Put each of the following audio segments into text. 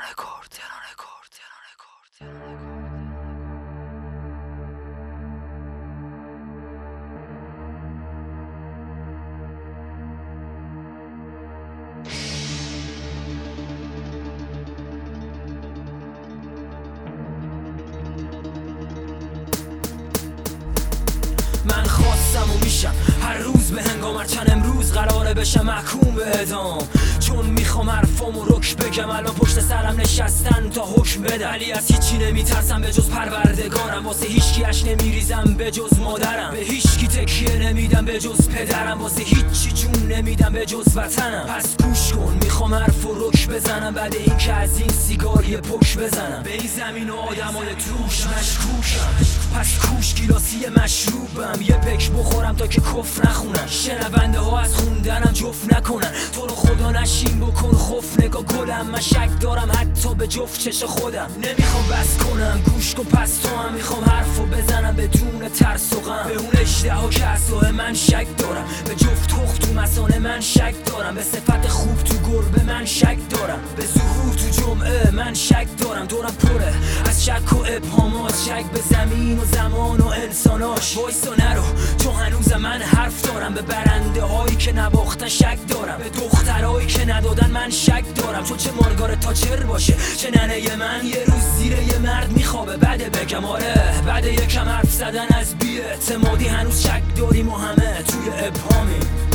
من خواستم و میشم هر روز به هنگام، هرچند امروز قراره بشم محکوم به اعدام. چون میخوام حرفامو رک بگم، الان پشت سرم نشستن تا حکم بدم. ولی از هیچی نمیترسم به جز پروردگارم، واسه هیچکی اش نمیریزم به جز مادرم، به هیچکی تکیه نمیدم به جز پدرم، واسه هیچی جون نمیدم به جز وطنم. پس گوش کن، میخوام حرفو رک بزنم، بعد این که از این سیگار یه پک بزنم. به این زمین و آدمای توش مشکوکم، پس کوش گیلاسی مشروبم، یه پک بخورم تا که کف نخونن، شنونده ها از خوندنم جفت نکنن. تو رو خدا نشین بکن خوف، نگاه گلم من شک دارم حتی به جفت چش خودم. نمیخوام بس کنم گوش کن، پس تو هم میخوام حرفو بزنم بدون ترس و غم. به اون اژدها که از من شک دارم، به جفت تخت تو مثانه من شک دارم، به صفت خوب تو گربه من شک دارم، به ظهور تو جمعه من شک دارم. دورم پره از شک و ابهامات، شک به زمین و زمان و انساناش. وایسا نرو تو هنوز من حرف دارم، به برنده هایی که نباختن شک دارم، به دخترهایی که ندادن من شک دارم. چون چه مارگارت تاچر باشه چه ننه من، یه روز زیر یه مرد میخوابه بده بگم آره. بعد یکم حرف زدن از بی‌اعتمادی هنوز شک داریم و همه توی ابهامی.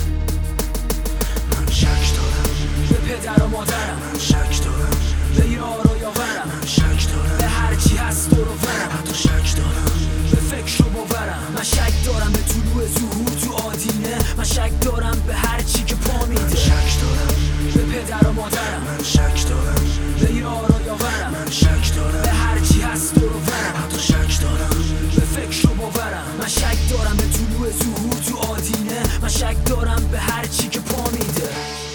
من شک دارم به پدر و مادرم، من شک دارم به یار و یاورم، من شک دارم به هرچی هست دور و برم، حتی شک دارم به فکر و باورم. من شک دارم به طلوع ظهور تو آدینه، من شک دارم به هرچی که پا میده. من شک دارم به پدر و مادرم، من شک دارم به یار و یاورم، من شک دارم به هرچی هست دور و برم، حتی شک دارم به فکر و باورم. من شک دارم به طلوع ظهور تو آدینه، من شک دارم به هرچی که پا میده.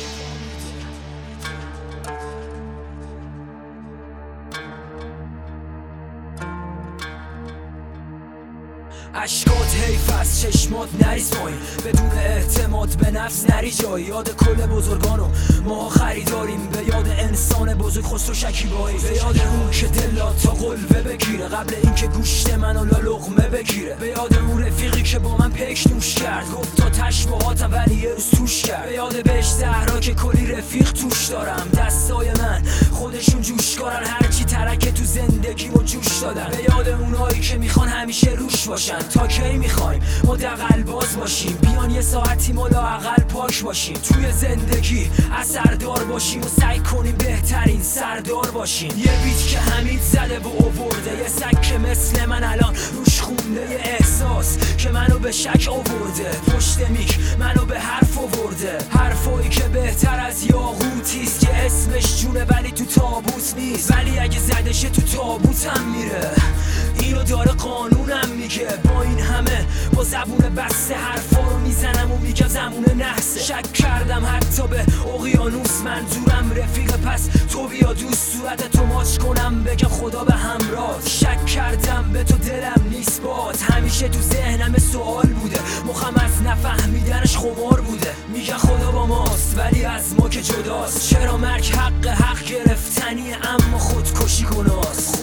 اشکات حیف از چشمات نریز پایین، بدون اعتماد به نفس نری جایی. یاد کل بزرگانو ما خریداریم، به یاد انسان بزرگ خسرو شکیبایی، به یاد اون که دلا تا قلبه بگیره قبل اینکه گوشت منو لقمه بگیره، به یاد اون رفیقی که با من پک نوش کرد، گفت تا تشباهاتم ولی یه روز توش کرد، به یاد بهش زهرا که کلی رفیق توش دارم. دستای من خودشون جوشکارن، هرچی ترکه تو زندگیمو جوش دادن، به یاد اونایی که میخوان همیشه روش باشن. تا کی میخوایم ما دغل باز باشیم، بیان یه ساعتی ما لااقل پاک باشیم، توی زندگی اثردار باشیم و سعی کنیم بهترین سردار باشیم. یه بیت که حمید زده و آورده، یه سگ که مثل من الان روش خونده، یه احساس که منو به شک آورده، پشت میک منو به حرف آورده، حرفایی که بهتر از یاقوتیست که اسمش جونه ولی تو تابوت نیست، ولی اگه زدشه تو تابوتم میره. اینو داره قانونم میگه، با این همه با زبون بسته حرفا رو میزنم و میگم زمونه نحسه. شک کردم حتی به اقیانوس، منظورم رفیق، پس تو بیا دوست صورت تو ماچ کنم بگم خدا به همراه. شک کردم به تو دلم نیست بات، همیشه تو ذهنم سوال بوده، مخم از نفهمیدنش خمار بوده. میگه خدا با ماست ولی از ما که جداست، چرا مرگ حق گرفتنیه اما خودکشی گناست.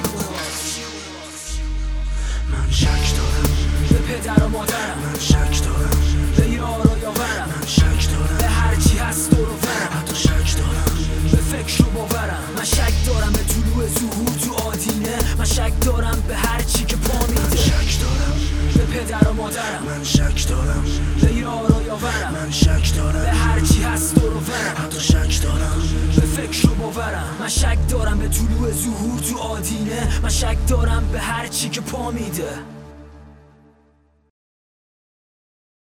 من شک دارم به پدر و مادرم، من شک دارم به یار و یاورم، من شک دارم به هرچی هست دور و برم، حتی شک دارم به فکر و باورم. من شک دارم به طلوع ظهور تو آدینه، من شک دارم به هرچی که پا میده. شک دارم به پدر و مادرم، من شک دارم به یار و یاورم، من شک به دارم هرچی هست دور و برم، حتی شک دارم به فکر و باورم. من شک دارم به طلوع ظهور تو آدینه، من شک دارم به هرچی که پا میده.